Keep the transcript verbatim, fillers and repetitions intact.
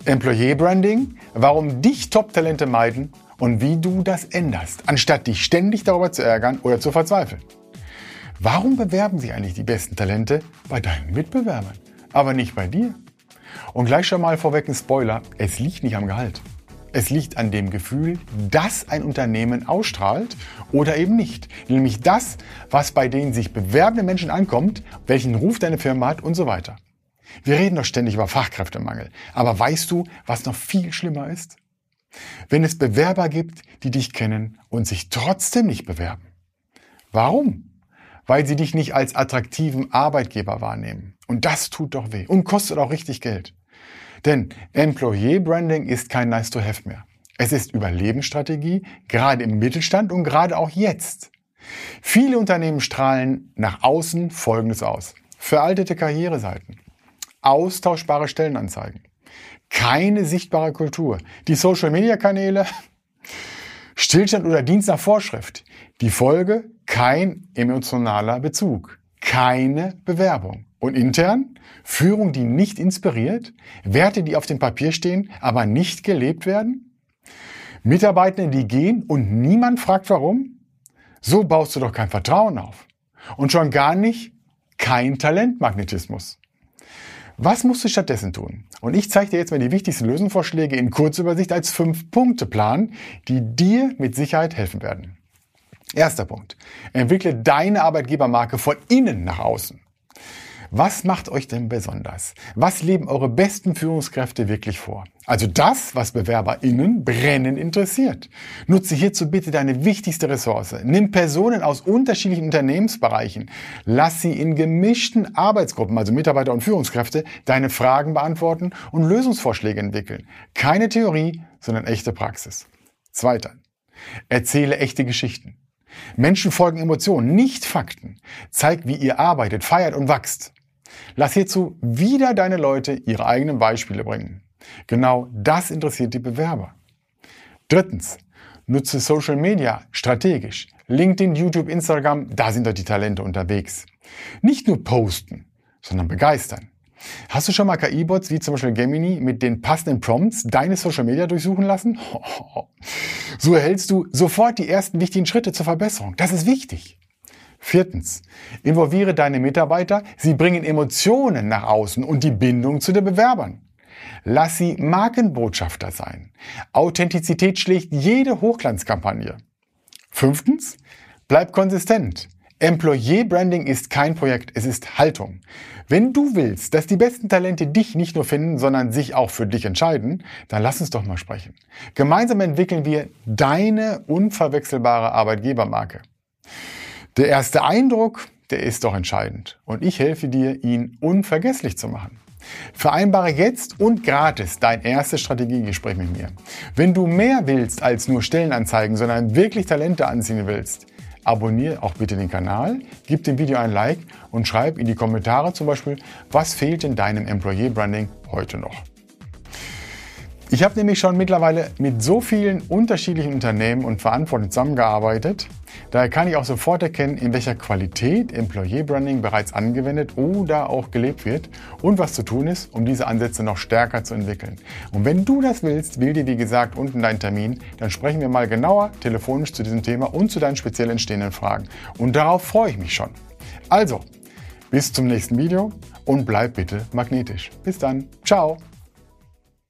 Employee Branding, warum dich Top-Talente meiden und wie du das änderst, anstatt dich ständig darüber zu ärgern oder zu verzweifeln. Warum bewerben sich eigentlich die besten Talente bei deinen Mitbewerbern, aber nicht bei dir? Und gleich schon mal vorweg ein Spoiler, es liegt nicht am Gehalt. Es liegt an dem Gefühl, das ein Unternehmen ausstrahlt oder eben nicht. Nämlich das, was bei den sich bewerbenden Menschen ankommt, welchen Ruf deine Firma hat und so weiter. Wir reden doch ständig über Fachkräftemangel. Aber weißt du, was noch viel schlimmer ist? Wenn es Bewerber gibt, die dich kennen und sich trotzdem nicht bewerben. Warum? Weil sie dich nicht als attraktiven Arbeitgeber wahrnehmen. Und das tut doch weh und kostet auch richtig Geld. Denn Employee Branding ist kein Nice-to-have mehr. Es ist Überlebensstrategie, gerade im Mittelstand und gerade auch jetzt. Viele Unternehmen strahlen nach außen Folgendes aus. Veraltete Karriereseiten, austauschbare Stellenanzeigen, keine sichtbare Kultur, die Social-Media-Kanäle, Stillstand oder Dienst nach Vorschrift. Die Folge: kein emotionaler Bezug, keine Bewerbung. Und intern? Führung, die nicht inspiriert, Werte, die auf dem Papier stehen, aber nicht gelebt werden? Mitarbeitende, die gehen und niemand fragt warum? So baust du doch kein Vertrauen auf. Und schon gar nicht kein Talentmagnetismus. Was musst du stattdessen tun? Und ich zeige dir jetzt mal die wichtigsten Lösungsvorschläge in Kurzübersicht als fünf-Punkte-Plan, die dir mit Sicherheit helfen werden. Erster Punkt. Entwickle deine Arbeitgebermarke von innen nach außen. Was macht euch denn besonders? Was leben eure besten Führungskräfte wirklich vor? Also das, was BewerberInnen brennend interessiert. Nutze hierzu bitte deine wichtigste Ressource. Nimm Personen aus unterschiedlichen Unternehmensbereichen. Lass sie in gemischten Arbeitsgruppen, also Mitarbeiter und Führungskräfte, deine Fragen beantworten und Lösungsvorschläge entwickeln. Keine Theorie, sondern echte Praxis. Zweiter. Erzähle echte Geschichten. Menschen folgen Emotionen, nicht Fakten. Zeig, wie ihr arbeitet, feiert und wachst. Lass hierzu wieder deine Leute ihre eigenen Beispiele bringen. Genau das interessiert die Bewerber. Drittens, nutze Social Media strategisch. LinkedIn, YouTube, Instagram, da sind doch die Talente unterwegs. Nicht nur posten, sondern begeistern. Hast du schon mal K I-Bots wie zum Beispiel Gemini mit den passenden Prompts deine Social Media durchsuchen lassen? So erhältst du sofort die ersten wichtigen Schritte zur Verbesserung. Das ist wichtig. Viertens, involviere deine Mitarbeiter. Sie bringen Emotionen nach außen und die Bindung zu den Bewerbern. Lass sie Markenbotschafter sein. Authentizität schlägt jede Hochglanzkampagne. Fünftens, bleib konsistent. Employee Branding ist kein Projekt, es ist Haltung. Wenn du willst, dass die besten Talente dich nicht nur finden, sondern sich auch für dich entscheiden, dann lass uns doch mal sprechen. Gemeinsam entwickeln wir deine unverwechselbare Arbeitgebermarke. Der erste Eindruck, der ist doch entscheidend. Und ich helfe dir, ihn unvergesslich zu machen. Vereinbare jetzt und gratis dein erstes Strategiegespräch mit mir. Wenn du mehr willst als nur Stellenanzeigen, sondern wirklich Talente anziehen willst, abonniere auch bitte den Kanal, gib dem Video ein Like und schreib in die Kommentare zum Beispiel, was fehlt in deinem Employee Branding heute noch. Ich habe nämlich schon mittlerweile mit so vielen unterschiedlichen Unternehmen und Verantwortlichen zusammengearbeitet. Daher kann ich auch sofort erkennen, in welcher Qualität Employee Branding bereits angewendet oder auch gelebt wird und was zu tun ist, um diese Ansätze noch stärker zu entwickeln. Und wenn du das willst, wähl dir wie gesagt unten deinen Termin, dann sprechen wir mal genauer telefonisch zu diesem Thema und zu deinen speziell entstehenden Fragen. Und darauf freue ich mich schon. Also, bis zum nächsten Video und bleib bitte magnetisch. Bis dann. Ciao.